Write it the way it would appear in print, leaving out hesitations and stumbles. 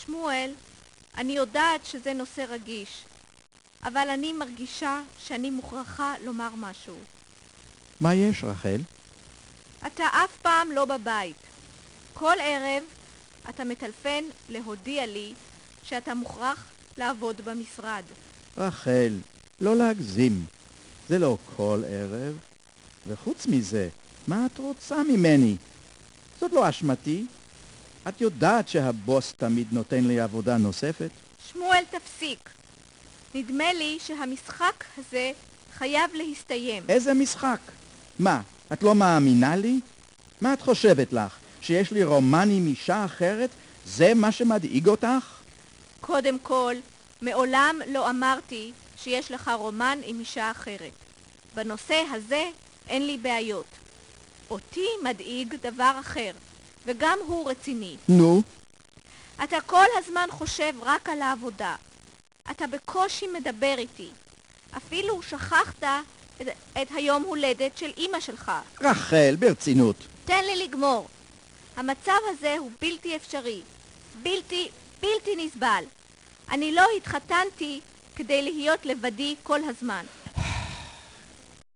שמואל, אני יודעת שזה נושא רגיש, אבל אני מרגישה שאני מוכרחה לומר משהו. מה יש, רחל? אתה אף פעם לא בבית. כל ערב אתה מטלפן להודיע לי שאתה מוכרח לעבוד במשרד. רחל, לא להגזים. זה לא כל ערב. וחוץ מזה, מה את רוצה ממני? זאת לא אשמתי. את יודעת שהבוס תמיד נותן לי עבודה נוספת. שמואל, תפסיק. נדמה לי שהמשחק הזה חייב להסתיים. איזה משחק? מה, את לא מאמינה לי? מה את חושבת לך? שיש לי רומן עם אישה אחרת? זה מה שמדאיג אותך? קודם כל, מעולם לא אמרתי שיש לך רומן עם אישה אחרת. בנושא הזה אין לי בעיות. אותי מדאיג דבר אחר, וגם הוא רציני. נו? אתה כל הזמן חושב רק על העבודה. אתה בקושי מדבר איתי. אפילו שכחת את היום הולדת של אמא שלך. רחל, ברצינות. תן לי לגמור. המצב הזה הוא בלתי אפשרי. בלתי נסבל. אני לא התחתנתי כדי להיות לבדי כל הזמן.